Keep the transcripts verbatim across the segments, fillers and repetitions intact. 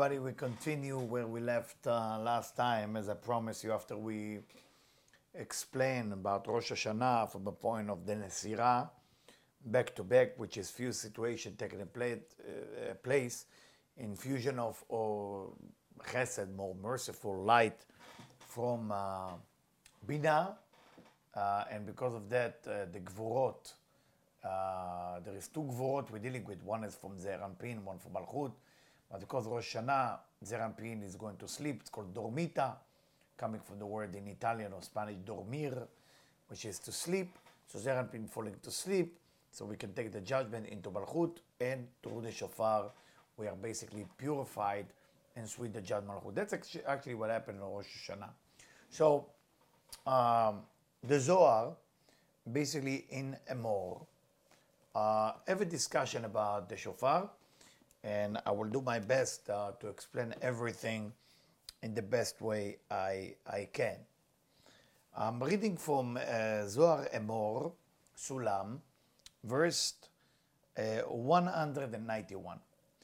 everybody. We continue where we left uh, last time, as I promised you, after we explain about Rosh Hashanah from the point of the Nesirah, back to back, which is few situations taking a play, uh, place, infusion of or chesed, more merciful light from uh, Bina, uh, and because of that, uh, the Gvorot, uh, there is two Gvorot we're dealing with. One is from Zeir Anpin, one from Malchut. But because Rosh Hashanah, Zeir Anpin is going to sleep, it's called Dormita, coming from the word in Italian or Spanish, dormir, which is to sleep. So Zeir Anpin falling to sleep, so we can take the judgment into Malchut, and through the shofar, we are basically purified and sweet the judgment Malchut. That's actually what happened in Rosh Hashanah. So, um, the Zohar, basically in Emor, uh, have a discussion about the shofar, and I will do my best uh, to explain everything in the best way I, I can. I'm reading from uh, Zohar Emor, Sulam, verse uh, one hundred ninety-one.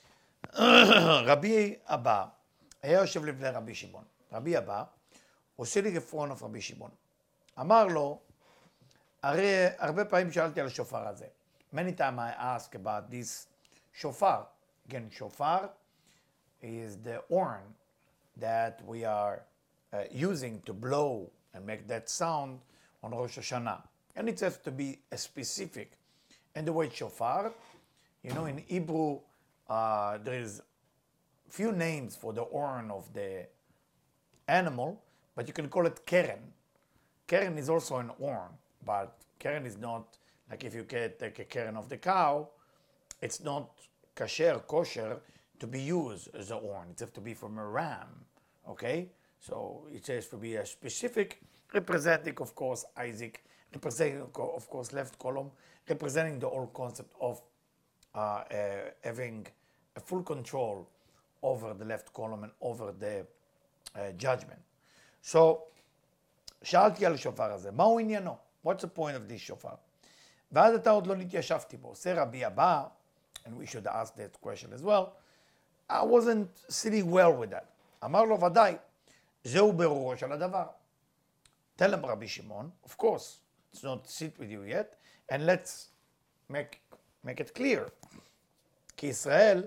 רבי אבא היה יושב לפני רבי שמעון. רבי אבא עושה לי גפרון of רבי שמעון. אמר לו, הרי הרבה פעמים שאלתי על השופר הזה. Many times I ask about this shofar. Again, shofar is the horn that we are uh, using to blow and make that sound on Rosh Hashanah. And it has to be a specific. And the word shofar, you know, in Hebrew, uh, there is few names for the horn of the animal, but you can call it keren. Keren is also an horn, but keren is not, like if you can take a keren of the cow, it's not kasher, kosher, to be used as a horn. It has to be from a ram, okay? So it has to be a specific, representing, of course, Isaac, representing, of course, left column, representing the whole concept of uh, uh, having a full control over the left column and over the uh, judgment. So, שאלתי על השופר הזה, מהו עניינו? What's the point of this shofar? ועד עתה עוד לא נתיישבתי בו. עושה רבי אבא, and we should ask that question as well, I wasn't sitting well with that. אמר לו ודאי, זהו ברורו של הדבר. Tell him רבי שמעון, of course, it's not sit with you yet, and let's make, make it clear. כי ישראל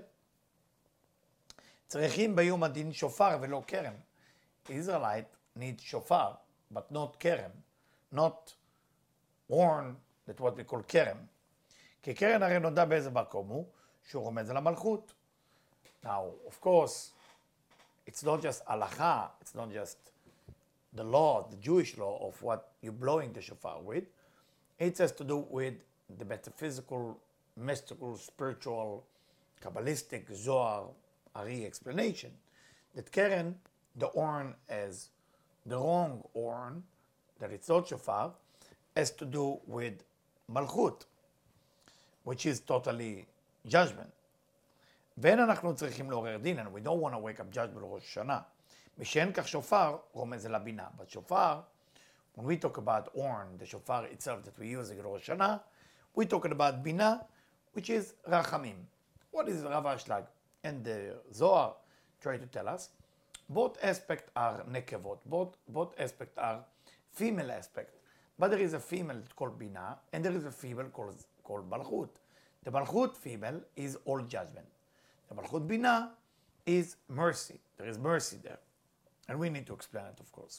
צריכים ביום הדין שופר ולא קרן. Israelite need shofar, but not keren, not horn, that what we call keren. כי קרן הרי נודע באיזה מקום הוא, שהוא רומז על המלכות. Now, of course, it's not just halacha, it's not just the law, the Jewish law of what you're blowing the shofar with. It has to do with the metaphysical, mystical, spiritual, Kabbalistic, Zohar, Ari explanation. That keren, the horn as the wrong horn, that it's not shofar, has to do with malchut, which is totally judgment. ואין אנחנו צריכים לעורר דין, and we don't want to wake up judgment בראש השנה. משאין כך שופר רומז אל הבינה. But shofar, when we talk about horn, the shofar itself that we use in Rosh Hashanah, we're talking about bina, which is rachamim. What is Rav Ashlag and the Zohar try to tell us? Both aspects are nekevot, both, both aspects are female aspect. But there is a female called bina, and there is a female called, called malchut. The malchut female is all judgment. The malchut bina is mercy. There is mercy there. And we need to explain it, of course.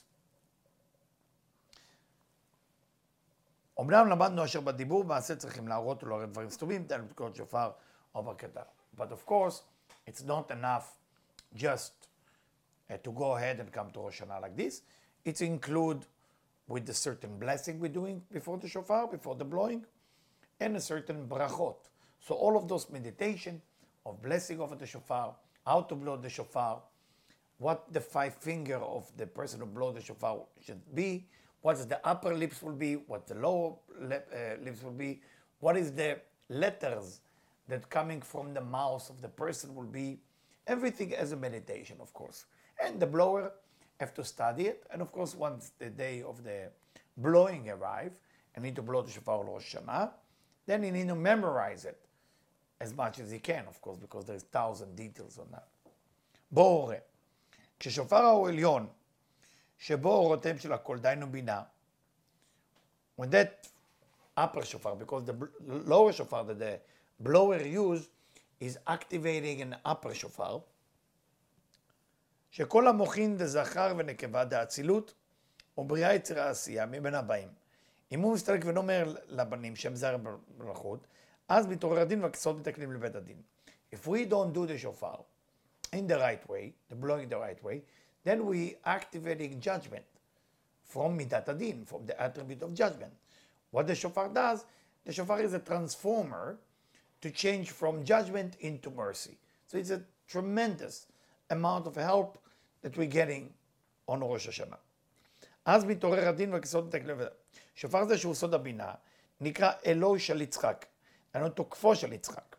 אמנם למדנו אשר בדיבור, מעשה צריכים להראות ולעורר דברים סתומים, תן לתקוד שופר או ברכתה. But of course, it's not enough just uh, to go ahead and come to Rosh Hashanah like this. It's include with the certain blessing we're doing before the shofar, before the blowing, and a certain brachot. So all of those meditation of blessing over the shofar, how to blow the shofar, what the five finger of the person who blow the shofar should be, what the upper lips will be, what the lower lip, uh, lips will be, what is the letters that coming from the mouth of the person will be. Everything as a meditation, of course. And the blower have to study it. And of course, once the day of the blowing arrive, and need to blow the shofar on Rosh Hashanah, then you need to memorize it as much as you can, of course, because there's thousand details on that. בו אורה. כששופר הוא עליון, שבו אורותיהם של הכל, דהיינו בינה, when that upper shofar, because the lower shofar that the blower used is activating an upper shofar, שכל המוחין דזכר ונקבה דאצילות, ובריאה יצירה עשייה מבין הבאים. אם הוא מסתלק ונאמר לבנים שהם זר במלכות, אז מתעורר הדין והכסות מתקנים לבית הדין. If we don't do the shofar in the right way, the blowing the right way, then we activating judgment from midat adin, from the attribute of judgment. What the shofar does, the shofar is a transformer to change from judgment into mercy. So it's a tremendous amount of help that we're getting on Rosh Hashanah. אז מתעורר הדין והכסות מתקנים לבית הדין. שופר זה שהוא סוד הבינה, נקרא אלוהי של יצחק, אנו תוקפו של יצחק.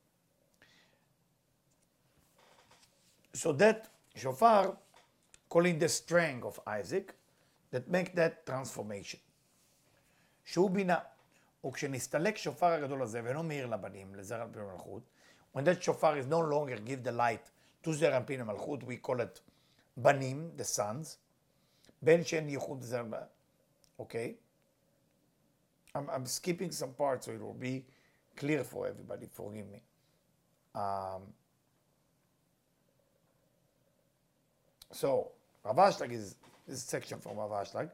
So that shofar, calling the strength of Isaac, that make that transformation. שהוא בינה, וכשנסתלק שופר הגדול הזה, ואינו מאיר לבנים, לזרע אנפין המלכות, when that shofar is no longer give the light to זרע אנפין המלכות, we call it בנים, the sons, בין שאין ייחוד זרע, okay? I'm, I'm skipping some parts so it will be clear for everybody, forgive me. Um, so, Rav Ashlag is, this section from Rav Ashlag.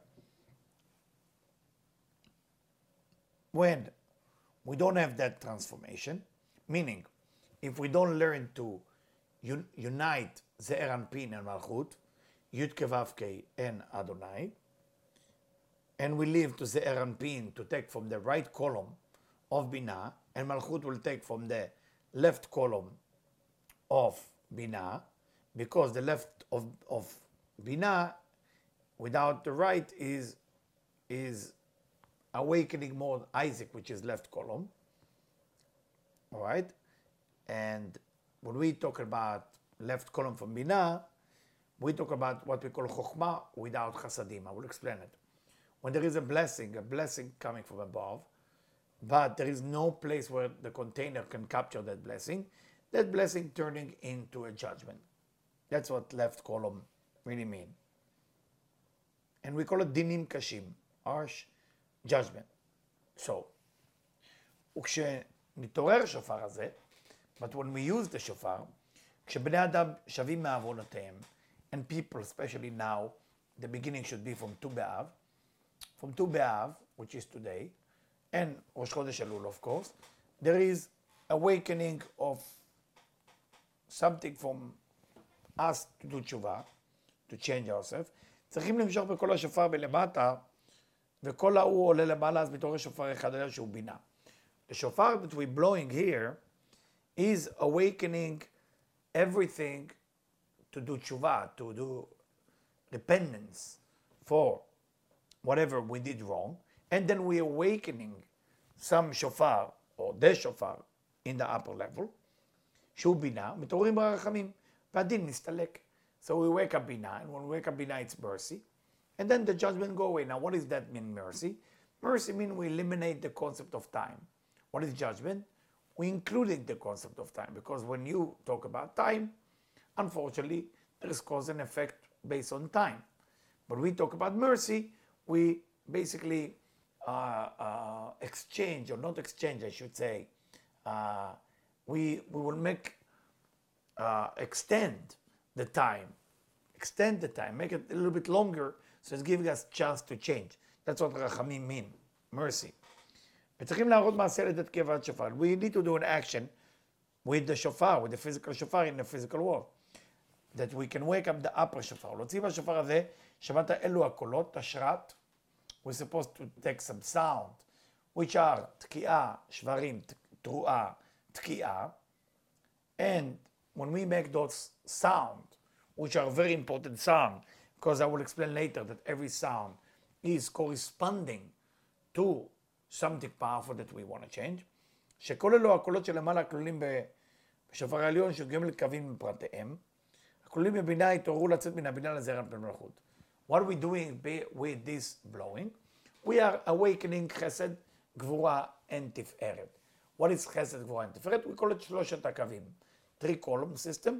When we don't have that transformation, meaning if we don't learn to un- unite Ze'er Anpin and Malchut, Yud Ke Vav Ke and Adonai, and we leave to Ze'er Anpin to take from the right column of Binah, and Malchut will take from the left column of Binah, because the left of, of Binah without the right is, is awakening more Isaac, which is left column. All right? And when we talk about left column from Binah, we talk about what we call Chokhmah without Chasadim. I will explain it. When there is a blessing, a blessing coming from above, but there is no place where the container can capture that blessing, that blessing turning into a judgment. That's what left column really mean. And we call it Dinim Kashim, harsh judgment. So, וכשנתעורר השופר הזה, but when we use the shofar, כשבני אדם שווים מעוונותיהם, and people, especially now, the beginning should be from Tu B'Av, from Tu B'Av, which is today, and Rosh Chodesh Elul, of course, there is awakening of something from us to do tshuva, to change ourselves. צריכים למשוך בכל השופר בלמטה, וכל ההוא עולה למעלה, אז מתעורר שופר אחד עליו שהוא בינה. The shofar that we're blowing here is awakening everything to do tshuva, to do repentance for whatever we did wrong, and then we're awakening some shofar, or the shofar, in the upper level, שהוא בינה, מתעוררים ברחמים, והדין מסתלק. So we wake up בינה, and when we wake up בינה it's mercy, and then the judgment go away. Now what does that mean, mercy? Mercy means we eliminate the concept of time. What is judgment? We included the concept of time, because when you talk about time, unfortunately, there is cause and effect based on time. But we talk about mercy, we basically uh, uh, exchange, or not exchange, I should say, uh, we, we will make, uh, extend the time, extend the time, make it a little bit longer, so it's giving us chance to change. That's what rachamim mean, mercy. וצריכים להראות מעשה לתת כאבת שופר. We need to do an action with the shofar, with the physical shofar in the physical world. That we can wake up the upper shofar. להוציא מהשופר הזה, שמעת אלו הקולות, תשרת. We're supposed to take some sound, which are תקיעה, שברים, תרועה, תקיעה. And when we make those sound, which are very important sound, because I will explain later that every sound is corresponding to something powerful that we want to change, שכל אלו הקולות שלמעלה כלולים בשופר העליון שגם לקווים בפרטיהם, הכלולים בבינה התעוררו לצאת מן הבינה לזרע אנפין מלכות. What are we doing with this blowing? We are awakening חסד, גבורה and תפארת. What is חסד, גבורה and תפארת? We call it שלושת הקווים. Three column system,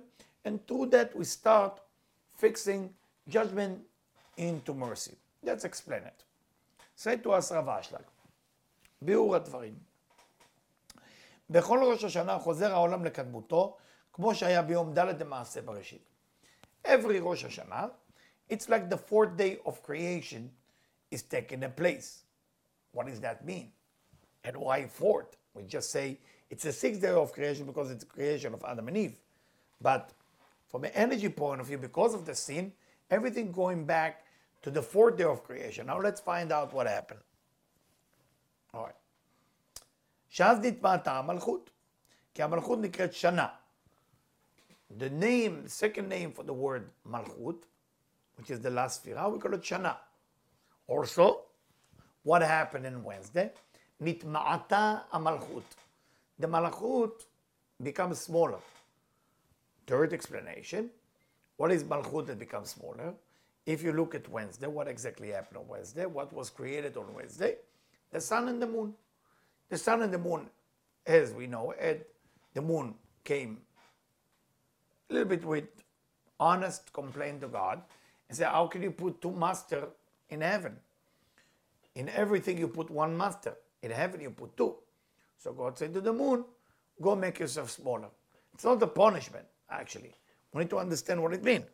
And through that, we start fixing judgment into mercy. Let's explain it. Say to us Rav Ashlag, ביאור הדברים. בכל ראש השנה חוזר העולם לקדמותו, כמו שהיה ביום ד' למעשה בראשית. Every ראש השנה, it's like the fourth day of creation is taking a place. What does that mean? And why fourth? We just say it's the sixth day of creation because it's the creation of Adam and Eve. But from an energy point of view, because of the sin, everything going back to the fourth day of creation. Now let's find out what happened. All right. שאז נתמעטה המלכות, כי המלכות נקראת שנה. The name, the second name for the word malchut, which is the last sphera, we call it shana. Also, what happened in Wednesday? Nitma'ata amalchut. The malchut becomes smaller. Third explanation, what is malchut that becomes smaller? If you look at Wednesday, what exactly happened on Wednesday? What was created on Wednesday? The sun and the moon. The sun and the moon, as we know, Ed, the moon came a little bit with honest complaint to God and said, how can you put two masters in heaven? In everything you put one master. In heaven you put two. So God said to the moon, go make yourself smaller. It's not a punishment, actually. We need to understand what it means.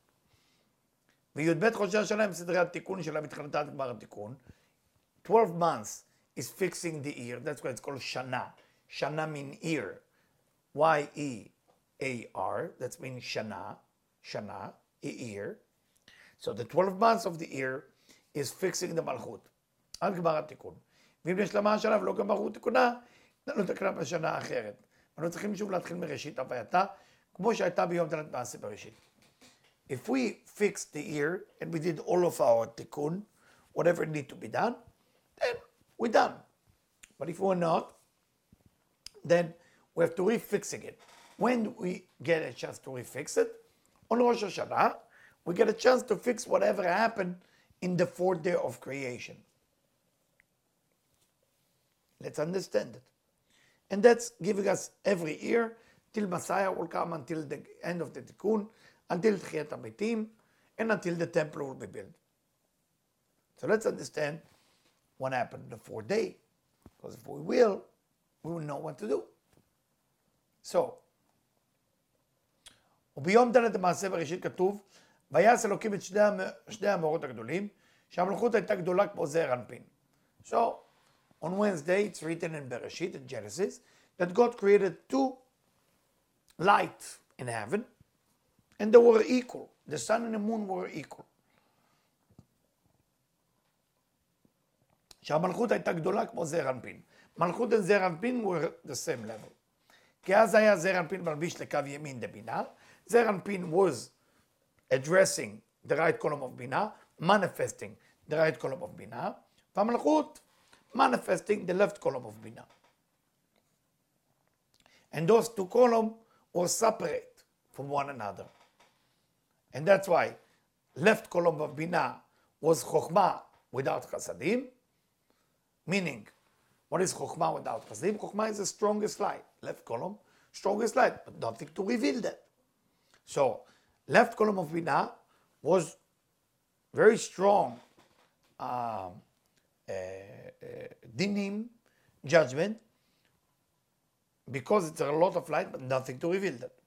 וי"ב חודשי השנה הם סדרי התיקון שלה מתחילתה עד גמר התיקון. twelve months is fixing the ear. That's why it's called shana. Shana means ear. Y E A R. That means shana. Shana, ear. So the twelve months of the ear is fixing the malchut. עד גמר התיקון. ואם נשלמה השנה ולא גמרו תיקונה, לא תקנה בשנה האחרת. אנחנו צריכים שוב להתחיל מראשית הווייתה, כמו שהייתה ביום ד' מעשה בראשית. If we fix the ear and we did all of our tikkun, whatever need to be done, then we're done. But if we're not, then we have to refixing it. When do we get a chance to refix it? On Rosh Hashanah, we get a chance to fix whatever happened in the fourth day of creation. Let's understand it. And that's giving us every year till Messiah will come, until the end of the Tikkun, until Tchiyat HaMetim, and until the temple will be built. So let's understand what happened the fourth day. Because if we will, we will know what to do. So, וביום ד' למעשה בראשית כתוב, ויעש אלוקים את שני, שני המאורות הגדולים, שהמלכות הייתה גדולה כמו זעיר אנפין. So, on Wednesday, it's written in Bereshit, in Genesis, that God created two lights in heaven, and they were equal. The sun and the moon were equal. שהמלכות הייתה גדולה כמו זעיר אנפין. מלכות and זעיר אנפין were the same level. כי אז היה זעיר אנפין מלביש לקו ימין דבינה. זעיר אנפין was addressing the right column of בינה, manifesting the right column of בינה, והמלכות manifesting the left column of בינה. And those two columns were separate from one another. And that's why left column of בינה was chokhmah without chasadim, meaning, what is chokhmah without chasadim? Chokhmah is the strongest light. Left column, strongest light, but nothing to reveal that. So, left column of Binah was very strong um, uh, uh, dinim, judgment, because it's a lot of light, but nothing to reveal that.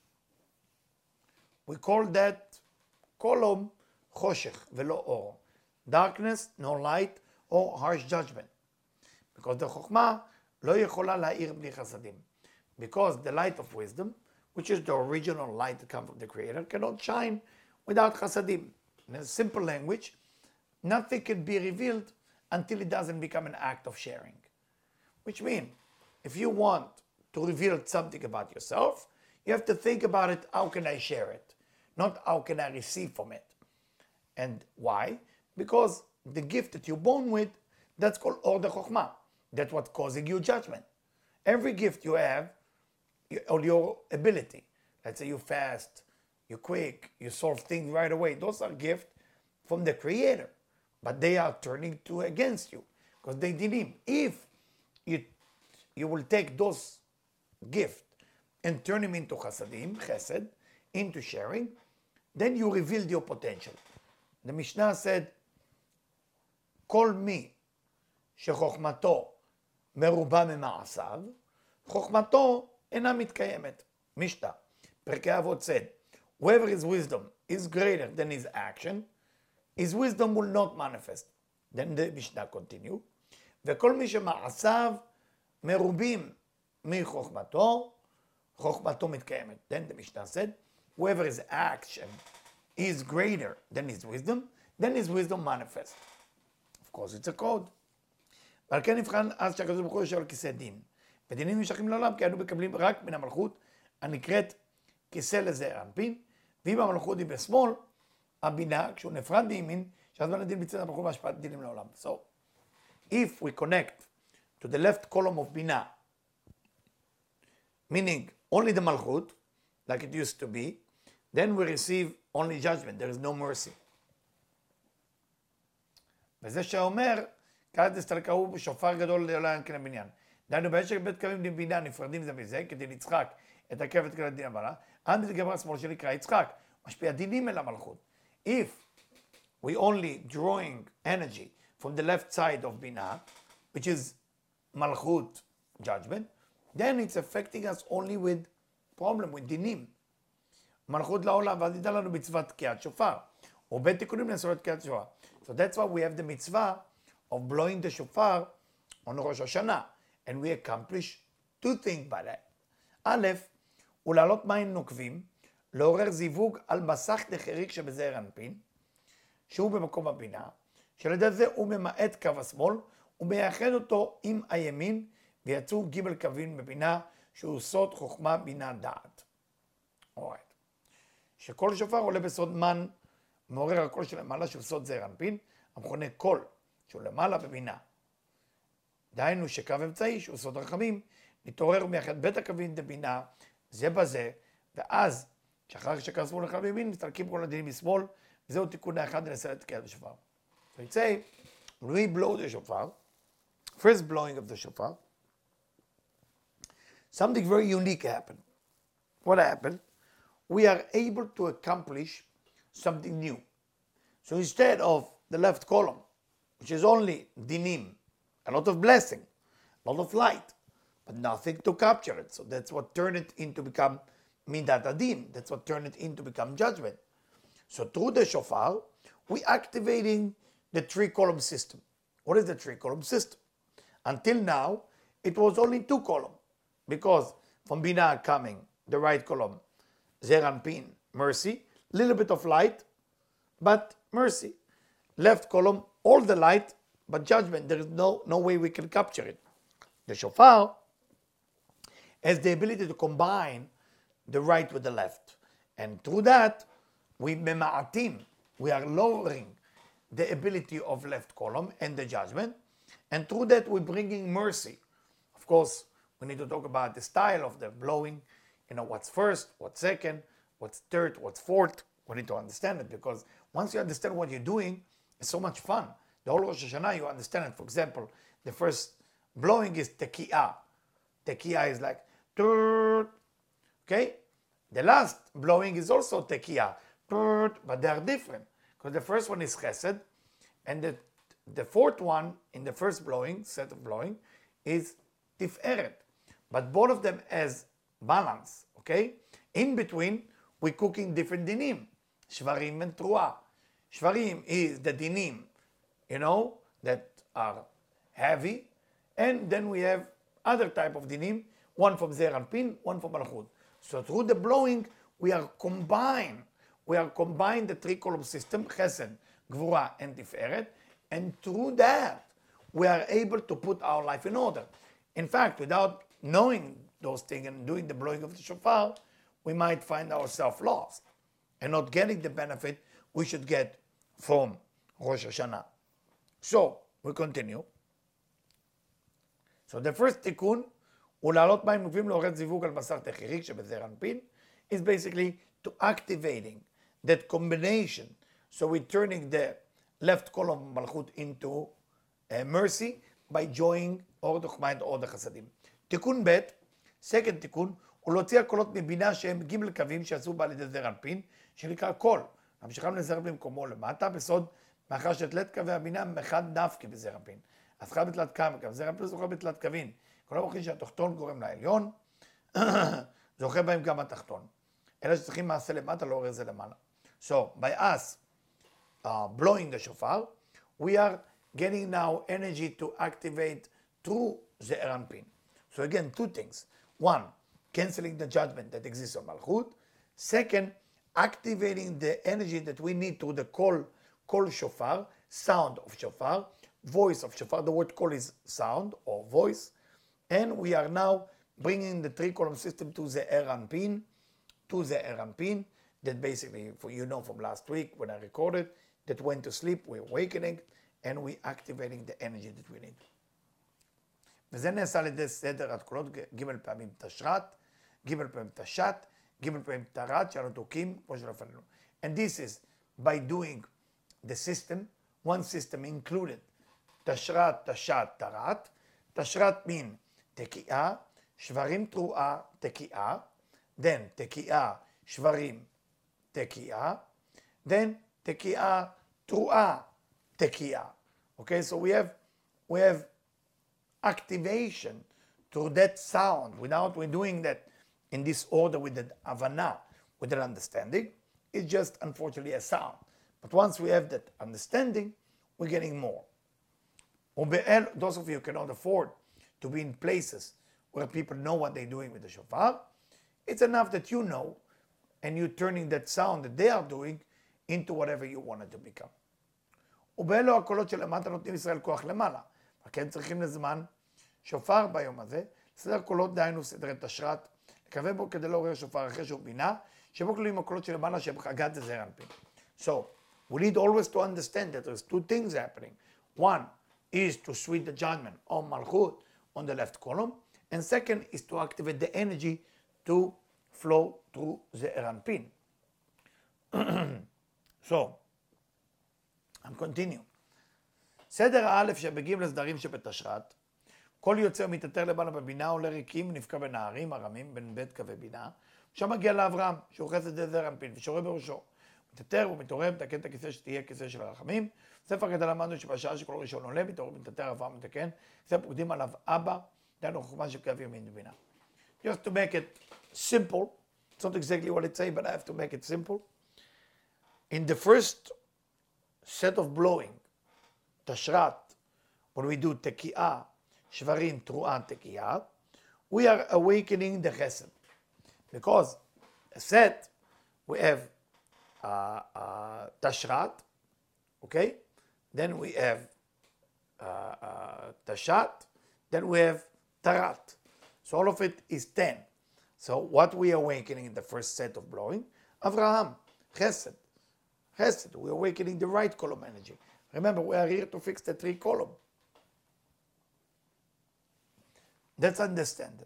We call that column choshech velo or, darkness, no light, or harsh judgment. Because the chokhmah לא יכולה להאיר בלי חסדים. Because the light of wisdom, which is the original light that comes from the Creator, cannot shine without chasadim. In a simple language, nothing can be revealed until it doesn't become an act of sharing. Which means, if you want to reveal something about yourself, you have to think about it, how can I share it? Not how can I receive from it. And why? Because the gift that you're born with, that's called Or de Chokhmah. That's what's causing you judgment. Every gift you have, or your ability, let's say you fast, you're quick, you solve things right away, those are gifts from the Creator, but they are turning to against you, because they did Him. If you, you will take those gifts and turn them into chasadim, chesed, into sharing, then you reveal your potential. The Mishnah said, כל מי שחוכמתו מרובה ממעשיו, חוכמתו אינה מתקיימת. משנה. פרקי אבות said, whoever his wisdom is greater than his action, his wisdom will not manifest. Then the Mishnah continue, וכל מי שמעשיו מרובים מחוכמתו, חוכמתו מתקיימת. Then the Mishnah said, whoever his action is greater than his wisdom, then his wisdom manifests. Of course, it's a code. ועל כן נבחן אז שהקדוש ברוך הוא יושב על כיסא דין. ודינים נמשכים לעולם כי אנו מקבלים רק מן המלכות הנקראת כיסא לזעיר אנפין, ואם המלכות היא בשמאל, הבינה, כשהוא נפרד מימין, שהזמן הדין בצד המלכות והשפעת דינים לעולם. So, if we connect to the left column of בינה, meaning only the malchut, like it used to be, then we receive only judgment, there is no mercy. וזה שאומר, כעת תסתלקהו בשופר גדול לעולם כן הבניין. דהיינו, בעת שבית קווים לבינה נפרדים זה מזה, כדי לצחק את הכבת כל הדין הבנה, עד לגבר השמאל שנקרא יצחק, משפיע דינים אל המלכות. If we only drawing energy from the left side of בינה, which is malchut judgment, then it's affecting us only with problem, with דינים. מלכות לעולם, ואז ידע לנו מצוות תקיעת שופר, או בית תיקונים לעשות תקיעת שופר. So that's why we have the mitzvah of blowing the shofar on Rosh Hashanah. And we accomplish two things by that. א', הוא להעלות מים נוקבים, לעורר זיווג על מסך דחריק שבזעיר אנפין, שהוא במקום הבינה, שעל ידי זה הוא ממעט קו השמאל, ומייחד אותו עם הימין, ויצאו ג' קווים בבינה, שהוא סוד חוכמה בינה דעת. Alright. שכל שופר עולה בסוד מן, מעורר הקול של למעלה שהוא סוד זעיר אנפין, המכונה קול, שהוא למעלה בבינה. דהיינו שקו אמצעי, שהוא סוד רחמים, מתעורר ומייחד בית הקווים דבינה, זה בזה, ואז, שאחר שקו שמאל אחד בימין, מסתלקים כל הדינים משמאל, וזהו תיקון האחד לנסה לתקיעת בשופר. So it say, when we blow the shofar, first blowing of the shofar, something very unique happened. What happened? We are able to accomplish something new. So instead of the left column, which is only dinim, a lot of blessing, a lot of light, but nothing to capture it. So that's what turned it into become midat adin. That's what turned it into become judgment. So through the shofar, we activating the three column system. What is the three column system? Until now, it was only two column, because from Binah coming, the right column, Zeir Anpin, mercy, little bit of light, but mercy. Left column, all the light, but judgment. There is no, no way we can capture it. The shofar has the ability to combine the right with the left. And through that, we mema'atim, we are lowering the ability of left column and the judgment. And through that, we're bringing mercy. Of course, we need to talk about the style of the blowing. You know, what's first, what's second, what's third, what's fourth. We need to understand it, because once you understand what you're doing, it's so much fun. The whole Rosh Hashanah, you understand it. For example, the first blowing is tekiah. Tekiah is like, okay? The last blowing is also tekiah, but they are different. Because the first one is chesed, and the, the fourth one in the first blowing, set of blowing, is tiferet. But both of them has balance, okay? In between, we're cooking different dinim, shvarim and truah. Shvarim is the dinim, you know, that are heavy, and then we have other type of dinim, one from Zeir Anpin, one from Malchut. So through the blowing, we are combine, we are combine the three column system, Chesed, Gvura, and Tiferet, and through that, we are able to put our life in order. In fact, without knowing those things and doing the blowing of the shofar, we might find ourselves lost and not getting the benefit we should get from Rosh Hashanah. So, we continue. So the first tikkun, ולהעלות מים נוקבים לעורר זיווג על בשר תחיריק שבזעיר אנפין, is basically to activating that combination. So we're turning the left column of Malchut into uh, mercy by joining or the Chokmah and or the Chasadim. תיקון ב', second תיקון, ולהוציא הקולות מבינה שהם ג' קווים שיצאו בה על ידי זעיר אנפין, שנקרא קול. המשכם לזעיר במקומו למטה, בסוד, מאחר שתלת קווי הבינה מחד נפקא בזעיר אנפין. אז חד בתלת כמה, זעיר אנפין זוכה בתלת קווים. כל המוחים שהתחתון גורם לעליון, זוכה בהם גם התחתון. אלה שצריכים מעשה למטה, לא רואה זה למעלה. So, by us uh, blowing the shofar, we are getting now energy to activate through the Eranpin. So again, two things. One, canceling the judgment that exists on Malchut. Second, activating the energy that we need through the call, call shofar, sound of shofar, voice of shofar. The word call is sound or voice. And we are now bringing the three-column system to the Eranpin, to the Eranpin, that basically, for you know from last week when I recorded, that went to sleep, we're awakening, and we're activating the energy that we need. וזה נעשה על ידי סדר הקולות, ג' פעמים תשרת, ג' פעמים תשת, ג' פעמים תרת, שאנו תוקים כמו שלפנינו. And this is by doing the system, one system included, תשרת, תשת, תרת. תשרת mean תקיעה, שברים תרועה, תקיעה, then תקיעה, שברים, תקיעה, then תקיעה, תרועה, תקיעה. Okay, so we have, we have activation through that sound without we're doing that in this order with the Havana, with that understanding. It's just unfortunately a sound. But once we have that understanding, we're getting more. Those of you who cannot afford to be in places where people know what they're doing with the shofar, it's enough that you know and you're turning that sound that they are doing into whatever you want it to become. ובאלו הקולות שלמטה נותנים ישראל כוח למעלה. וכן צריכים לזמן שופר ביום הזה, סדר קולות דהיינו סדרי תשרת, לקווה בו כדי לעורר שופר אחרי שהוא בינה, שבו כלולים הקולות שלמעלה שהם חגת זעיר אנפין. So, we need always to understand that there's two things happening. One is to switch the judgment on Malchut, on the left column, and second is to activate the energy to flow through זעיר אנפין. So, I'm continuing. סדר האלף שבגיעים לסדרים שבתשרת, כל יוצא ומתעטר למעלה בבינה עולה ריקים, נפקע בנערים, הרמים, בין בית קווי בינה, שם מגיע לאברהם, שהוא חסד את זעיר אנפין, ושורה בראשו. מתעטר ומתעורר, מתקן את הכיסא שתהיה כיסא של הרחמים. ספר הגדה למדנו שבשעה שכל ראשון עולה, מתעורר ומתעטר, אברהם מתקן, זה פוקדים עליו אבא, דהיינו חוכמה של קו ימין ובינה. Just to make it simple, it's not exactly what it says, but I have to make it simple. In the first set of blowing, תשרת, when we do תקיעה, שברים, תרועה, תקיעה, we are awakening the chesed. Because a set, we have uh, uh, תשרת, okay? Then we have uh, uh, תשת, then we have תרת. So all of it is ten. So what we are awakening in the first set of blowing? Avraham, chesed. Chesed, we're awakening the right column energy. Remember, we are here to fix the three column. That's understandable.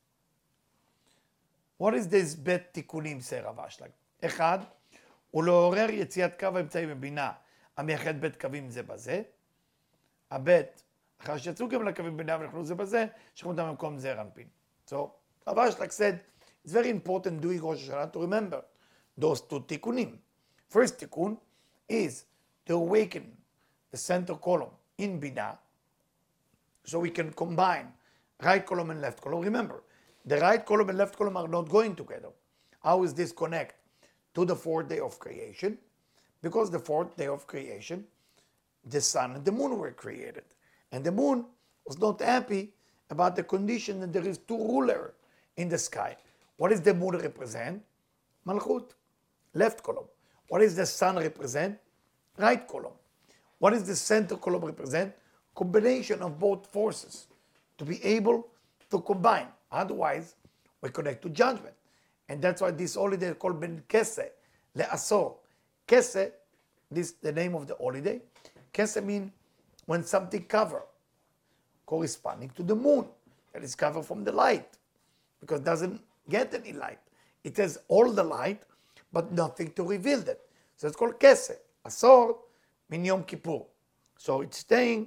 What is this בית תיקונים, say רב אשלג? אחד, הוא לעורר יציאת קו האמצעי בבינה המייחד בית קווים זה בזה. הבית, אחרי שיצאו גם לקווים בינה ונכנסו זה בזה, שכחו אותם במקום זעיר אנפין. So, רב אשלג said, it's very important doing ראש השנה to remember those two תיקונים. First tikkun is to awaken the center column in Binah so we can combine right column and left column. Remember, the right column and left column are not going together. How is this connect to the fourth day of creation? Because the fourth day of creation, the sun and the moon were created. And the moon was not happy about the condition that there is two rulers in the sky. What does the moon represent? Malchut, left column. What does the sun represent? Right column. What does the center column represent? Combination of both forces to be able to combine. Otherwise, we connect to judgment. And that's why this holiday is called Ben Kese, Le'asor. Kese, this is the name of the holiday. Kese means when something cover, corresponding to the moon, that is covered from the light, because it doesn't get any light. It has all the light, but nothing to reveal that. So it's called Kese, Asor, min Yom Kippur. So it's staying,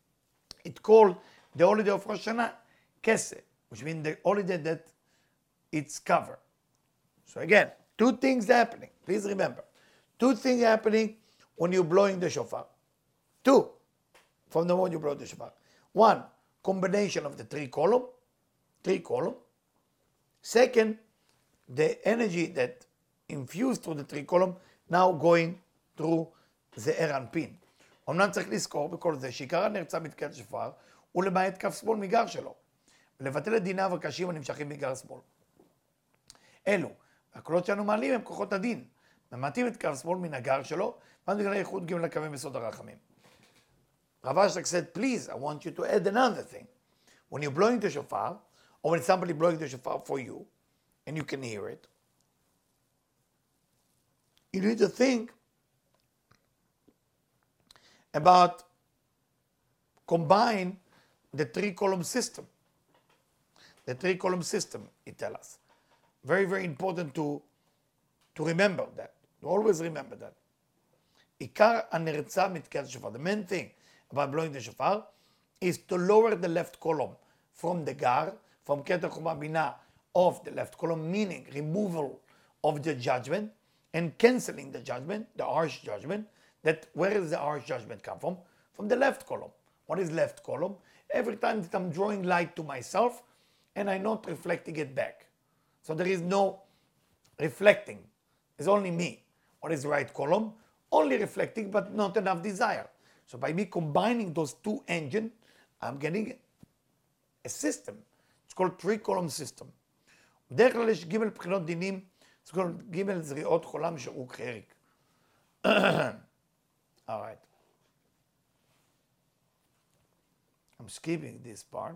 it's called the holiday of Rosh Hashanah, Kese, which means the holiday that its cover. So again, two things happening. Please remember, two things happening when you're blowing the shofar. Two, from the moment you blow the shofar. One, combination of the three column, three column. Second, the energy that infused through the three column now going through זעיר אנפין. אמנם צריך לזכור בכל זה שעיקר הנרצה מתקעת שופר הוא למעט כף שמאל מגר שלו, ולבטל את דיניו הקשים הנמשכים מגר שמאל. אלו, הקולות שאנו מעלים הם כוחות הדין, ממעטים את כף שמאל מן הגר שלו, ואז בגלל הייחוד ג' לקווים בסוד הרחמים. Rav Ashlag said, please, I want you to add another thing. When you're blowing the shofar, or when somebody blowing the shofar for you, and you can hear it, you need to think about combine the three-column system. The three-column system, it tells us. Very, very important to, to remember that. To always remember that. עיקר הנרצה מתקעת השופר. The main thing about blowing the shofar is to lower the left column from the gar, from keter chuma bina of the left column, meaning removal of the judgment and canceling the judgment, the harsh judgment. That where does the harsh judgment come from? From the left column. What is left column? Every time that I'm drawing light to myself and I'm not reflecting it back. So there is no reflecting. It's only me. What is right column? Only reflecting but not enough desire. So by me combining those two engines, I'm getting a system. It's called three-column system. בדרך כלל יש ג' בחינות דינים, it's called ג' זריעות חולם שהוא חריק. All right. I'm skipping this part.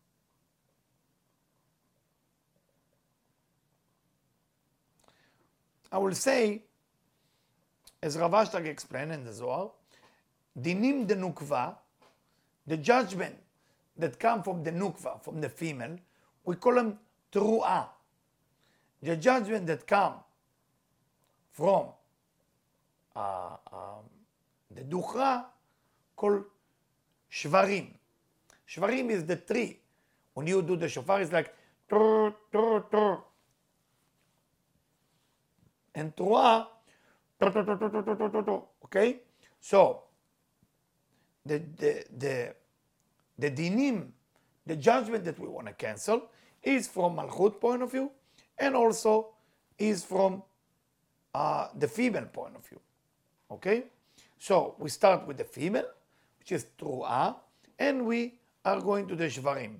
I will say, as Rav Ashlag explained in the Zohar, dinim de nukva, the judgment that come from the nukva, from the female, we call them tru'ah. The judgment that come from uh, um, the duchra, called shvarim. Shvarim is the tree. When you do the shofar, it's like tur, tur, tur. And tru'ah, tur, tur, tur, tur, tur, tur, tur, tur. Okay? So, the, the, the, the dinim, the judgment that we want to cancel, is from Malchut point of view, and also is from uh, the female point of view. Okay? So, we start with the female, which is tru'ah, and we are going to the shvarim.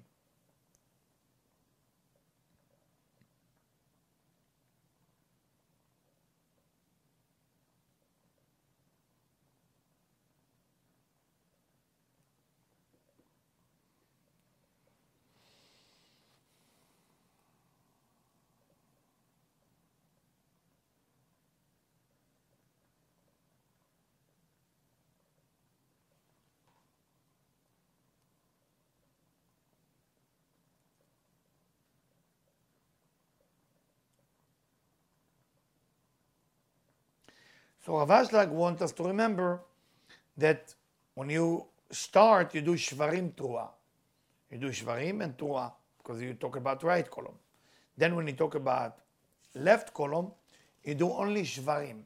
So Rav Ashlag wants us to remember that when you start, you do shvarim tru'ah. You do shvarim and tru'ah, because you talk about right column. Then when you talk about left column, you do only shvarim.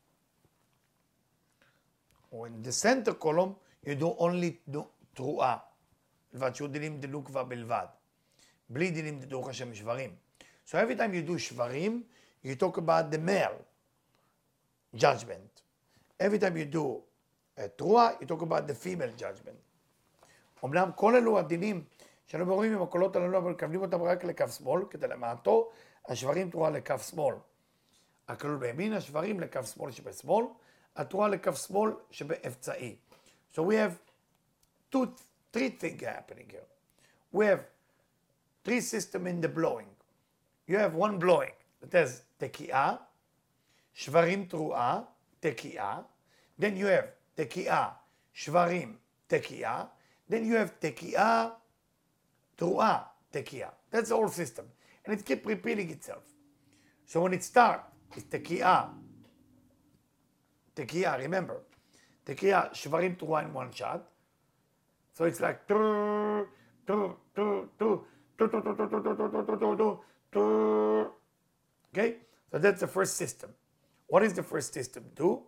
Or in the center column, you do only tru'ah. לבד שהוא דינים דנוקבה בלבד. בלי דינים דדוך השם shvarim. So every time you do shvarim, you talk about the male judgment. Every time you do a tru'ah, you talk about the female judgment. אמנם כל אלו הדינים שאנו ברורים עם הקולות הללו, אבל מקבלים אותם רק לכף שמאל, כדי למעטו, השברים תרועה לכף שמאל. הכלול בימין, השברים לכף שמאל שבשמאל, התרועה לכף שמאל שבאמצעי. So we have two, three things happening here. We have three systems in the blowing. You have one blowing that has תקיעה, שברים תרועה, תקיעה. Then you have תקיעה, שברים, תקיעה. Then you have תקיעה, תרועה, תקיעה. That's the whole system. And it keeps repeating itself. So when it starts, it's תקיעה, תקיעה, remember. תקיעה, שברים תרועה in one shot. So it's like Okay, so that's the first system. What is the first system do?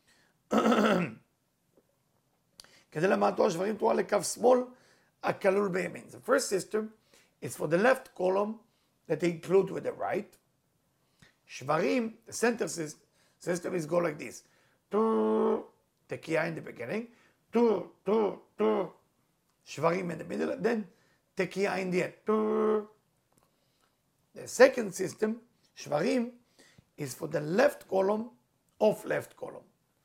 כדי למטו שברים תרועה לקו שמאל הכלול בימין. The first system is for the left column that they include with the right. שברים, the center system is go like this. תקיעה in the beginning. שברים in the middle. And then תקיעה in the end. The second system, שברים, is for the left column of left column.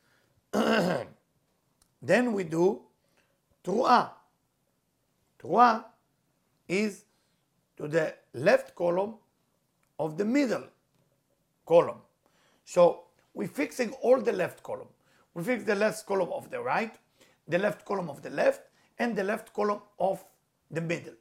Then we do תרועה. תרועה is to the left column of the middle column. So we're fixing all the left column. We fix the left column of the right, the left column of the left, and the left column of the middle.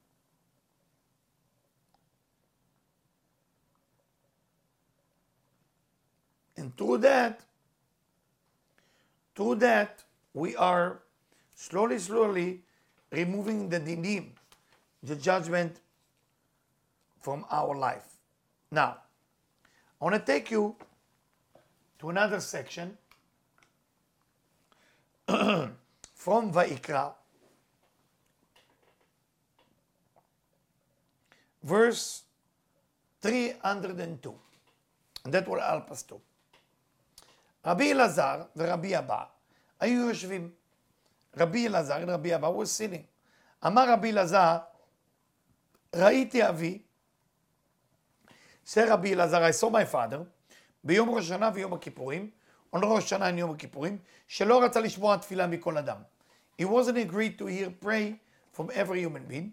And through that, through that, we are slowly, slowly removing the dinim, the judgment from our life. Now, I want to take you to another section from Vayikra, verse three hundred two, and that will help us too. רבי אלעזר ורבי אבא היו יושבים. רבי אלעזר ורבי אבא was sitting. אמר רבי אלעזר, ראיתי אבי, say רבי אלעזר, I saw my father, ביום ראש השנה ויום הכיפורים, on ראש השנה and יום הכיפורים, שלא רצה לשמוע תפילה מכל אדם. He wasn't agreed to hear pray from every human being.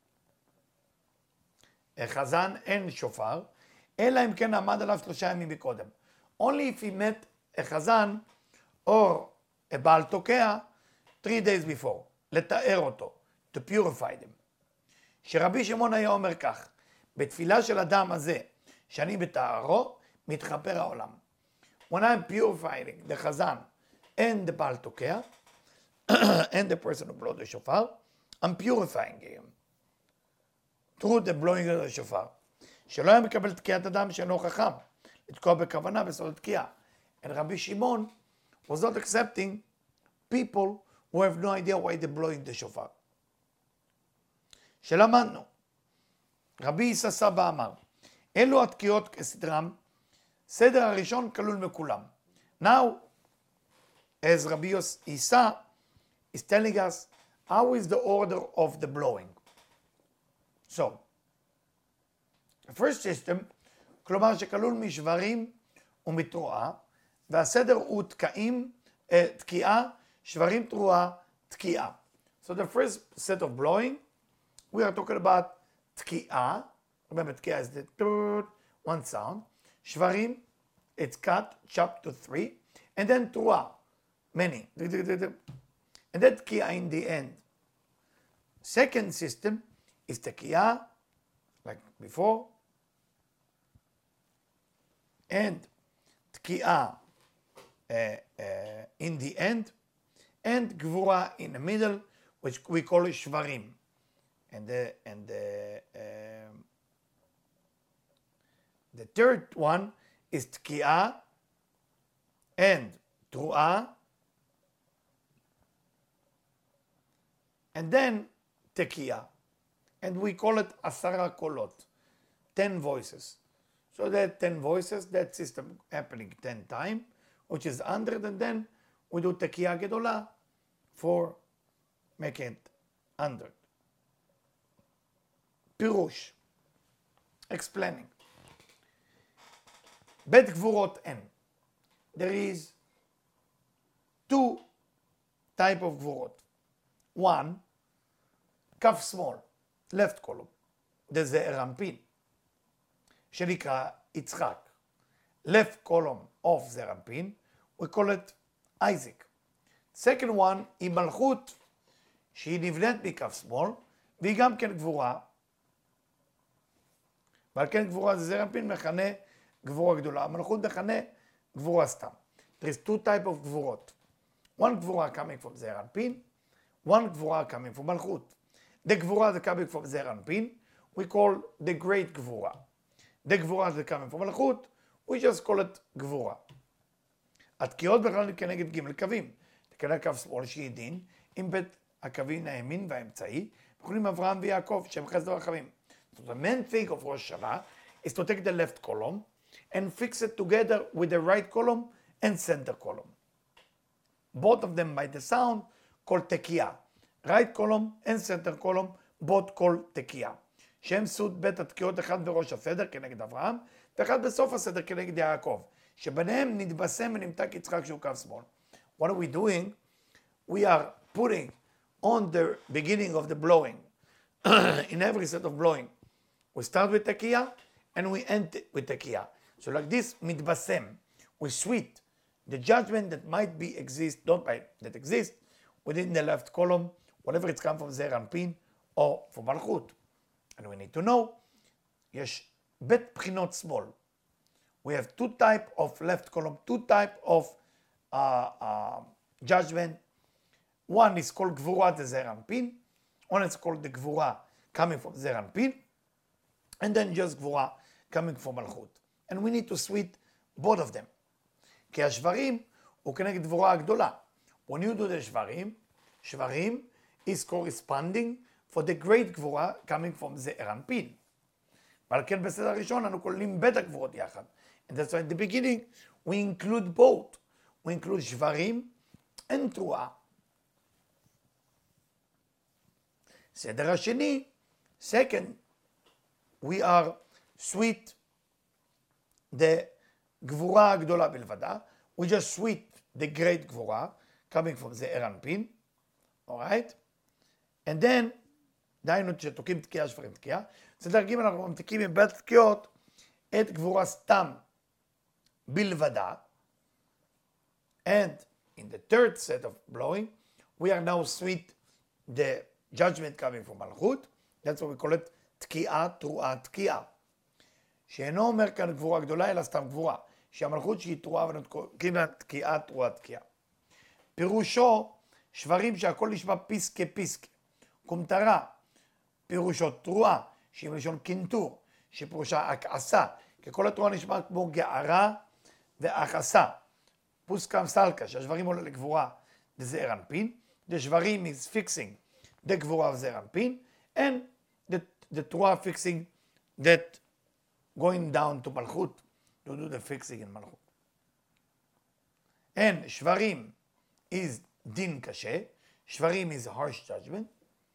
חזן אין שופר, אלא אם כן עמד עליו שלושה ימים מקודם. Only if he met a חזן or a בעל תוקע three days before, לתאר אותו, to purify them. שרבי שמעון היה אומר כך, בתפילה של אדם הזה, שאני בתארו, מתחפר העולם. When I'm purifying the חזן and the בעל תוקע, and the person who blows the shofar, I'm purifying him. through the blowing of the shofar. שלא היה מקבל תקיעת אדם שאינו חכם, לתקוע בכוונה בסוד תקיעה. And Rabbi Shimon was not accepting people who have no idea why they're blowing the shofar. שלמדנו, רבי עיסא סבא אמר, אלו התקיעות כסדרם, סדר הראשון כלול מכולם. Now, as Rabbi Isa is telling us, how is the order of the blowing? So, the first system, כלומר שכלול משברים ומתרועה, והסדר הוא תקעים, תקיעה, שברים תרועה, תקיעה. So the first set of blowing, we are talking about תקיעה. Remember, תקיעה is the third one sound. שברים, it's cut, chopped to three. And then תרועה, many. And then תקיעה in the end. Second system is תקיעה, like before. And תקיעה uh, uh, in the end. And גבורה in the middle, which we call it shvarim. And the, and the, uh, the third one is תקיעה and תרועה, and then תקיעה. And we call it עשרה קולות, ten voices. So that ten voices, that system happening ten times, which is one hundred, and then we do תקיעה גדולה for making it one hundred. פירוש, explaining. בית גבורות אין. There is two type of גבורות. One, כף שמאל, left column, זה זעיר אנפין, שנקרא יצחק. Left column of זעיר אנפין, we call it Isaac. Second one היא מלכות, שהיא נבנית מכף שמאל, והיא גם כן גבורה. ועל כן גבורה זה זעיר אנפין מכנה גבורה גדולה. המלכות מכנה גבורה סתם. There is two type of גבורות. One גבורה coming from זעיר אנפין, one גבורה coming from מלכות. The גבורה that coming from זעיר אנפין, we call the great גבורה. the גבורה זה coming from מלכות, we just call it גבורה. התקיעות בכלל הן כנגד ג' קווים. כנגד קו שמאל שהיא דין, עם בית הקווים הימין והאמצעי, יכולים אברהם ויעקב, שהם חסד ורחמים. So the main thing of ראש השנה is to take the left column and fix it together with the right column and center column. Both of them by the sound called תקיעה. right column and center column, both called תקיעה. שהם סוד בית התקיעות אחד בראש הסדר כנגד אברהם, ואחד בסוף הסדר כנגד יעקב, שביניהם נתבשם ונמתק יצחק שהוא קו שמאל. What are we doing? We are putting on the beginning of the blowing, in every set of blowing, we start with תקיעה and we end with תקיעה. So like this, מתבשם, we sweet the judgment that might be exist, not by, that exists within the left column, whatever it's come from זעיר אנפין or from מלכות. And we need to know, יש בית בחינות שמאל. We have two type of left column, two type of uh, uh, judgment. One is called גבורה the זעיר אנפין, one is called the גבורה coming from זעיר אנפין, and then just גבורה coming from מלכות. And we need to sweet both of them. כי השברים הוא כנגד גבורה הגדולה. When you do the שברים, שברים is corresponding for the great גבורה coming from זעיר אנפין. ועל כן בסדר הראשון אנו כוללים בית הגבורות יחד. And that's why at the beginning we include both. We include שברים and תרועה. סדר השני, second, we are sweet the גבורה הגדולה בלבדה. We just sweet the great גבורה coming from זעיר אנפין. alright? And then, דהיינו שתוקים תקיעה שברים תקיעה. סדר ג' אנחנו ממתיקים מבית תקיעות את גבורה סתם בלבדה. And in the third set of blowing, we are now sweet the judgment coming from מלכות. That's what we call it תקיעה, תרועה, תקיעה. שאינו אומר כאן גבורה גדולה, אלא סתם גבורה. שהמלכות שהיא תרועה ונתקים לה תקיעה, תרועה, תקיעה. פירושו שברים שהכל נשמע פיסקה פיסקה. קומטרה, פירושו תרועה, שהיא מלשון קינטור, שפירושה הכעסה, כי כל התרועה נשמע כמו גערה והכעסה. פוסקם סלקה, שהשברים עולה לגבורה דזעיר אנפין, the שברים is fixing the גבורה וזעיר אנפין, and the, the תרועה fixing that going down to מלכות, to do the fixing in מלכות. and שברים is דין קשה, שברים is harsh judgment,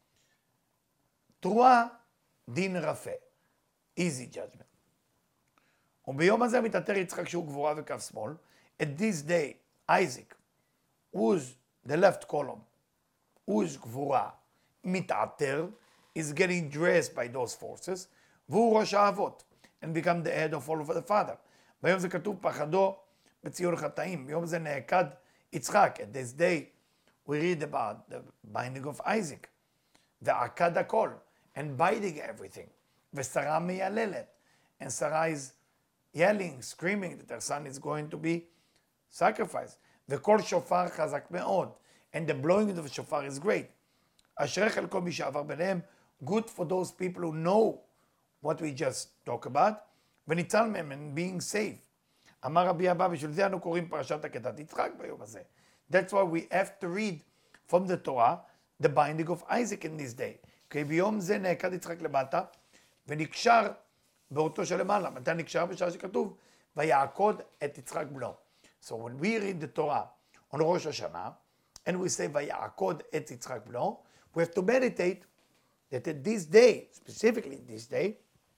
תרועה דין רפה, easy judgment. וביום הזה מתעטר יצחק שהוא גבורה וקו שמאל. At this day, Isaac, who's the left column, who's גבורה, מתעטר, is getting dressed by those forces, והוא ראש האבות, and become the head of all of the father. ביום זה כתוב פחדו בציון חטאים. ביום זה נעקד יצחק. At this day, we read about the binding of Isaac, ועקד הכל, and binding everything. ושרה מייללת, and Sarah is yelling, screaming that her son is going to be sacrificed. וכל שופר חזק מאוד, and the blowing of the shofar is great. אשרי כל מי שעבר ביניהם, good for those people who know what we just talk about, וניצל מהם and being safe. אמר רבי אבא, בשביל זה אנו קוראים פרשת עקדת יצחק ביום הזה. That's why we have to read from the Torah the binding of Isaac in this day. כי ביום זה נעקד יצחק למטה, ונקשר באותו שלמעלה. מתי נקשר? בשעה שכתוב, ויעקוד את יצחק בנו. So when we read the Torah on ראש השנה, and we say ויעקוד את יצחק בנו, we have to meditate that at this day, specifically this day,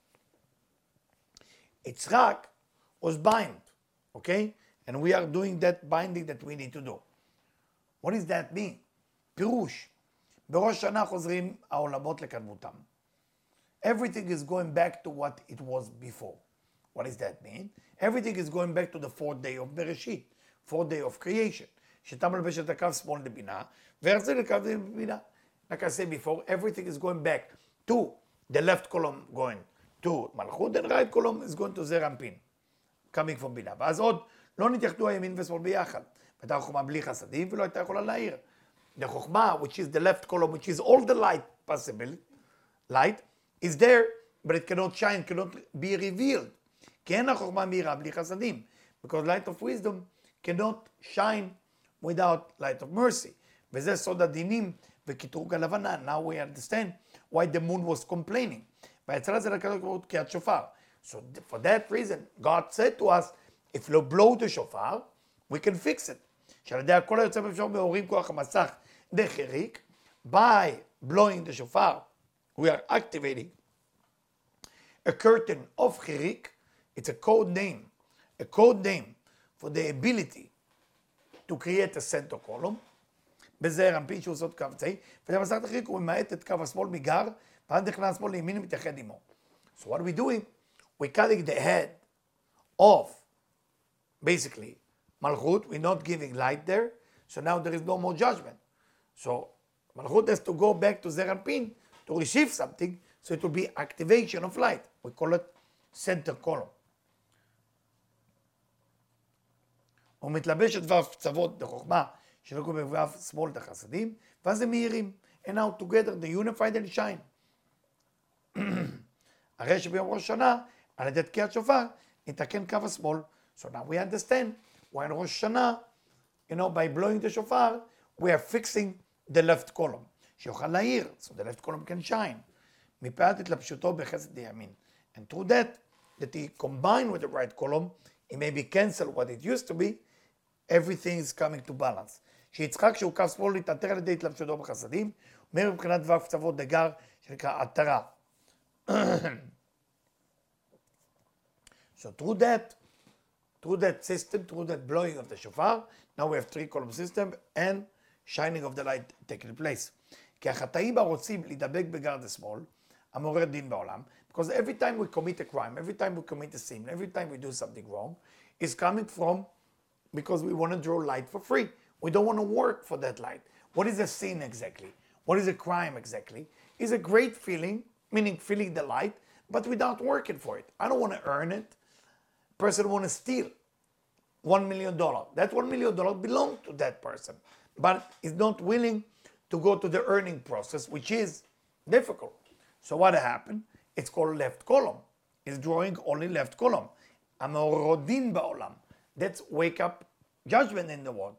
Yitzchak was bind, okay? And we are doing that binding that we need to do. What does that mean? פירוש, בראש שנה חוזרים העולמות לקדמותם. Everything is going back to what it was before. What does that mean? Everything is going back to the fourth day of Bereshit, fourth day of creation. שאתה מלבש את הקו שמאל לבינה, והרצה לקו לבינה. Like I said before, everything is going back to the left column going to מלכות, and right column is going to זעיר אנפין, coming from בינה. ואז עוד לא נתייחדו הימין ושמאל ביחד. והייתה חוכמה בלי חסדים ולא הייתה יכולה להעיר. The חוכמה, which is the left column, which is all the light possible, light, is there, but it cannot shine, cannot be revealed. כי אין החוכמה מהירה בלי חסדים. Because light of wisdom cannot shine without light of mercy. וזה סוד הדינים וקטרוג הלבנה. Now we understand why the moon was complaining. ויצר את זה לקדוש ברוך הוא תקיעת שופר. So for that reason, God said to us, if you blow the shofar, we can fix it. שעל ידי הקול היוצא באפשר מעוררים כוח המסך דחריק, by blowing the shofar, we are activating a curtain of חיריק. It's a code name, a code name for the ability to create a center column. בזה רמפין שהוא סוד קו צאי, ובמסך דחריק הוא ממעט את קו השמאל מגר, ואז נכנס שמאל לימין ומתייחד עמו. So what are we doing? We're cutting the head of, basically, Malchut. We're not giving light there, so now there is no more judgment. So Malchut has to go back to Zeranpin to receive something, so it will be activation of light. We call it center column. הוא מתלבש את ו' קצוות דחוכמה, שנקרא בו' שמאל דחסדים, ואז הם מהירים. And now together they unified and shine. הרי שביום ראש השנה, על ידי תקיעת שופר, נתקן קו השמאל. So now we understand why in ראש השנה, you know, by blowing the shofar, we are fixing the left column. שיוכל להאיר, so the left column can shine. מפאת התלבשותו בחסד הימין. And through that, that he combined with the right column, he maybe cancel what it used to be, everything is coming to balance. שיצחק שהוא קו שמאל להתעטר על ידי התלבשותו בחסדים, אומר מבחינת ו' קצוות דגר, שנקרא עטרה. So through that, through that system, through that blowing of the shofar, now we have three column system and shining of the light taking place. כי החטאים הרוצים להידבק בגרד השמאל, המעורר דין בעולם, because every time we commit a crime, every time we commit a sin, every time we do something wrong, is coming from, because we want to draw light for free. We don't want to work for that light. What is a sin exactly? What is a crime exactly? It's a great feeling, meaning feeling the light, but without working for it. I don't want to earn it. Person want to steal one million dollars. That one million dollars belongs to that person, but is not willing to go to the earning process, which is difficult. So what happened? It's called left column. It's drawing only left column. Amorodin ba'olam. That's wake up judgment in the world.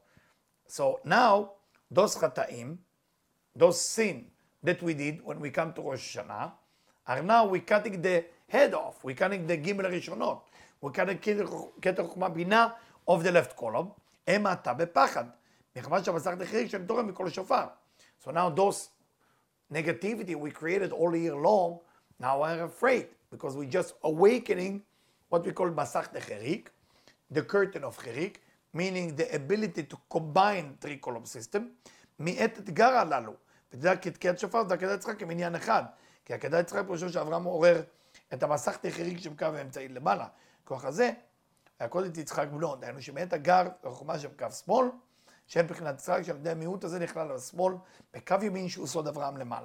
So now, those chataim, those sin that we did when we come to Rosh Hashanah, are now we cutting the head off. We're cutting the gimel rishonot. We're cutting keter chokmah bina of the left column. Emata bepachad. מחמת שהמסך דחריק שנתורם מכל השופר. So now those negativity we created all year long, now I'm afraid, because we're just awakening what we call מסך דחריק, the curtain of חיריק, meaning the ability to combine three column system, מעת אתגר הללו. ותדע כי תקיעת שופר זה עקדת יצחק כמניין אחד. כי עקדת יצחק פירושו שאברהם עורר את המסך דחריק שבקו האמצעי למעלה. כוח הזה, והקוד את יצחק בנו, דהיינו שמעת הגר החומה שבקו שמאל, שאין מבחינת יצחק, שעל ידי המיעוט הזה נכלל על השמאל, בקו ימין שהוא סוד אברהם למעלה.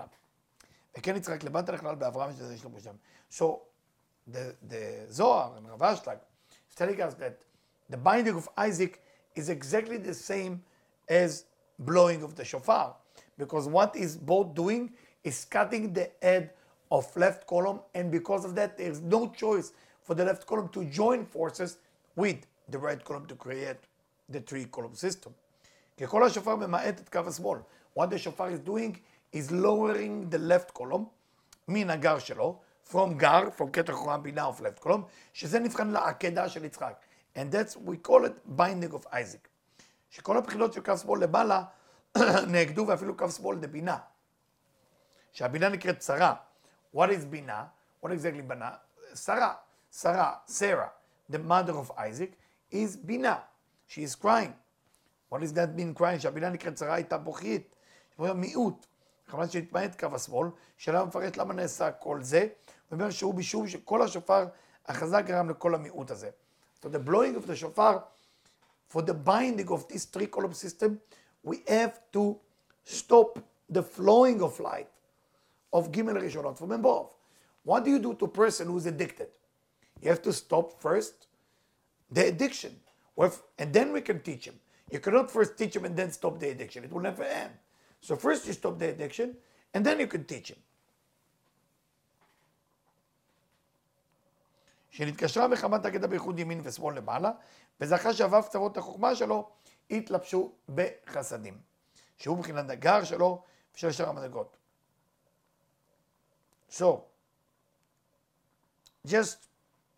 וכן יצחק למטה נכלל באברהם שזה יש לו בשם. So, the, the Zohar and Rav Ashlag is telling us that the binding of Isaac is exactly the same as blowing of the shofar. Because what is both doing is cutting the head of left column, and because of that, there's no choice for the left column to join forces with the right column to create the three column system. כי כל השופר ממעט את קו השמאל. What the shofar is doing is lowering the left column מן הגר שלו, from גר, from כתר חוכמה בינה of left column, שזה נבחן לעקדה של יצחק. And that's, we call it binding of Isaac. שכל הבחינות של קו שמאל למעלה נאגדו, ואפילו קו שמאל לבינה. שהבינה נקראת שרה. What is בינה? What exactly בינה? שרה. שרה, Sarah, the mother of Isaac, is בינה. She is crying. What does that mean crying? שהבינה נקראת שרה הייתה בוכית. זאת אומרת מיעוט. כמובן שהתמעט קו השמאל, שאלה מפרט למה נעשה כל זה, ואומר שהוא משום שכל השופר החזק גרם לכל המיעוט הזה. So the blowing of the shofar, for the binding of this three column system, we have to stop the flowing of light of Gimel Rishonot from above. What do you do to a person who is addicted? You have to stop first the addiction, and then we can teach him. You cannot first teach him and then stop the addiction. It will never end. So first you stop the addiction, and then you can teach him. שנתקשרה מחמת הגדה בייחוד ימין ושמאל למעלה, וזכה שאביו קצוות החוכמה שלו התלבשו בחסדים, שהוא מבחינת הגר שלו ושל שאר המדרגות. So, just,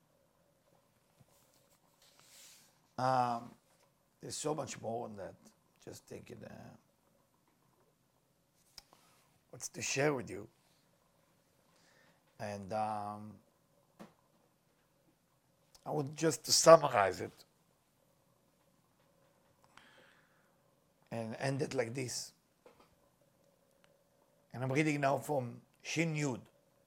um, there's so much more on that. Just take it, uh, what's to share with you. And um, I would just to summarize it and end it like this. And I'm reading now from Shin Yud,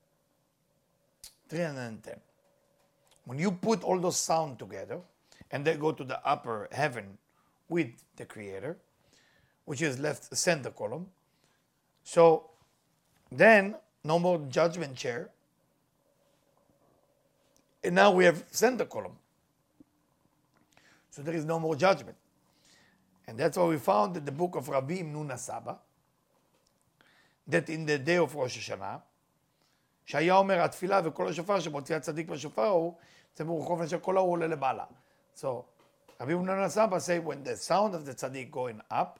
three hundred ten. When you put all those sound together, and they go to the upper heaven with the Creator, which is left center column, so then no more judgment chair, and now we have center column. So there is no more judgment. And that's why we found in the book of Rabbi Nuna Saba, that in the day of Rosh Hashanah, שהיה אומר התפילה וכל השופר שמוציא הצדיק בשופר הוא, זה ברוך של כל ההוא עולה למעלה. So, Rabbi Nuna Saba say when the sound of the tzaddik going up,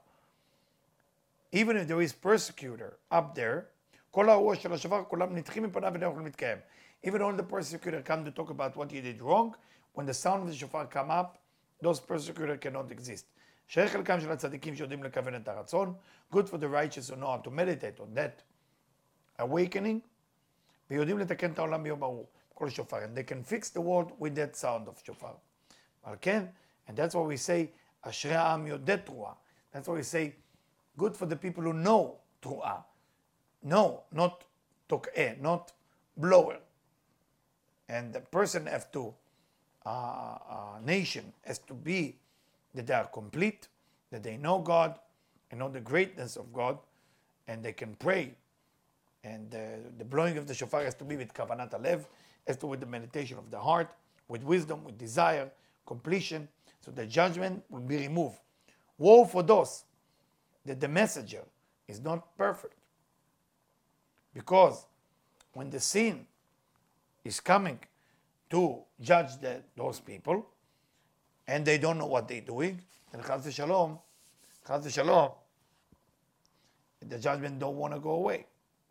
even if there is persecutor up there, כל ההוא של השופר כולם נדחים מפניו ואינם יכולים להתקיים. Even when the persecutor come to talk about what you did wrong, when the sound of the shofar come up, those persecutors cannot exist. שייך חלקם של הצדיקים שיודעים לכוון את הרצון, good for the righteous who know how to meditate on that awakening, ויודעים לתקן את העולם ביום ההוא, כל שופר, and they can fix the world with that sound of shofar. אבל כן, and that's why we say, אשרי העם יודע תרועה. That's why we say, good for the people who know תרועה. No, not תוקעה, not blower. And the person have to, uh, uh, nation has to be that they are complete, that they know God, and know the greatness of God, and they can pray. And uh, the blowing of the shofar has to be with kavanat alev, has to be with the meditation of the heart, with wisdom, with desire, completion, so the judgment will be removed. Woe for those that the messenger is not perfect. Because when the sin is coming to judge the, those people, and they don't know what they're doing, and chas v'shalom, chas v'shalom, the judgment don't want to go away.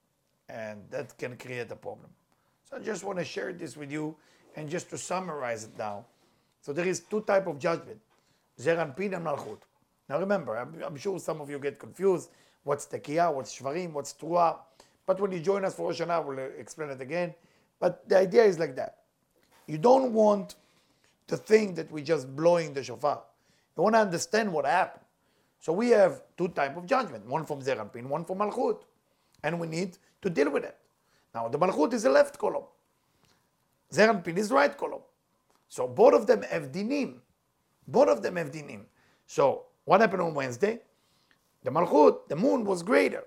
And that can create a problem. So I just want to share this with you, and just to summarize it now. So there is two types of judgment, Zeir Anpin and Malchut. Now remember, I'm, I'm sure some of you get confused, what's Tekiyah, what's Shvarim, what's Truah. But when you join us for Rosh Hashanah, we'll explain it again. But the idea is like that. You don't want to think that we're just blowing the shofar. You want to understand what happened. So we have two types of judgment, one from Zeir Anpin, one from Malchut. And we need to deal with it. Now the Malchut is the left column. Zeir Anpin is right column. So both of them have dinim. Both of them have dinim. So what happened on Wednesday? The Malchut, the moon was greater,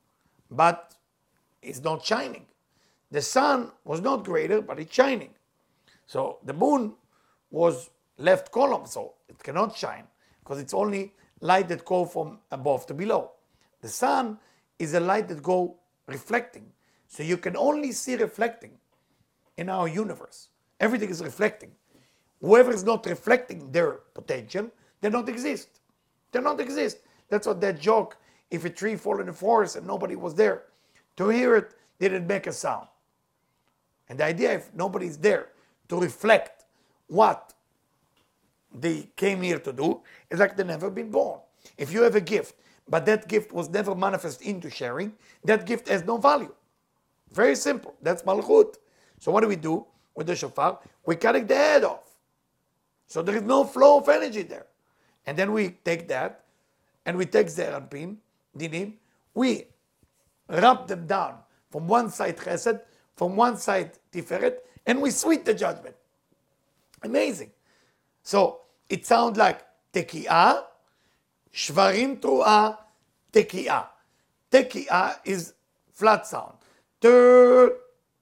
but it's not shining. The sun was not greater, but it's shining. So the moon was left column, so it cannot shine because it's only light that go from above to below. The sun is a light that go reflecting. So you can only see reflecting in our universe. Everything is reflecting. Whoever is not reflecting their potential, they don't exist. They don't exist. That's what that joke, if a tree fall in the forest and nobody was there to hear it, didn't make a sound. And the idea, if nobody is there to reflect what they came here to do, is like they never been born. If you have a gift, but that gift was never manifest into sharing, that gift has no value. Very simple. That's Malchut. So what do we do with the shofar? We cut the head off. So there is no flow of energy there. And then we take that, and we take Zeir Anpin, dinim, we rub them down from one side chesed, from one side tiferet, and we sweet the judgment. Amazing. So it sounds like tekiyah, shvarim truah, tekiyah. Tekiyah is flat sound. Tekiyah.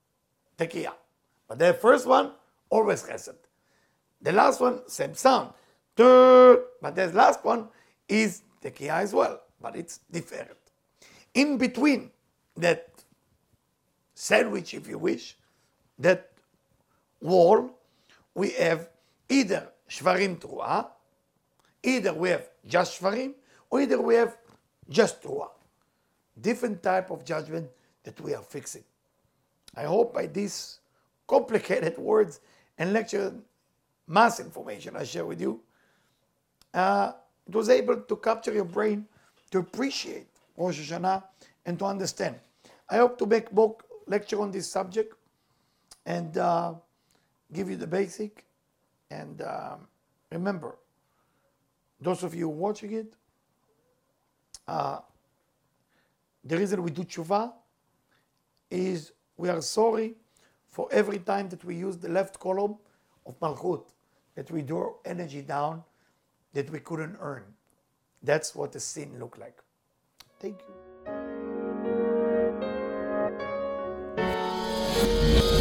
But the first one, always chesed. The last one, same sound. But the last one is tekiyah as well, but it's different. In between that sandwich, if you wish, that wall, we have either Shvarim Truah, either we have just Shvarim, or either we have just Truah. Different type of judgment that we are fixing. I hope by these complicated words and lecture, mass information I share with you, uh, it was able to capture your brain to appreciate Rosh Hashanah and to understand. I hope to make more lecture on this subject and uh, give you the basic. And uh, remember, those of you watching it, uh, the reason we do tshuva is we are sorry for every time that we use the left column of Malchut, that we draw energy down that we couldn't earn. That's what the sin looked like. Thank you.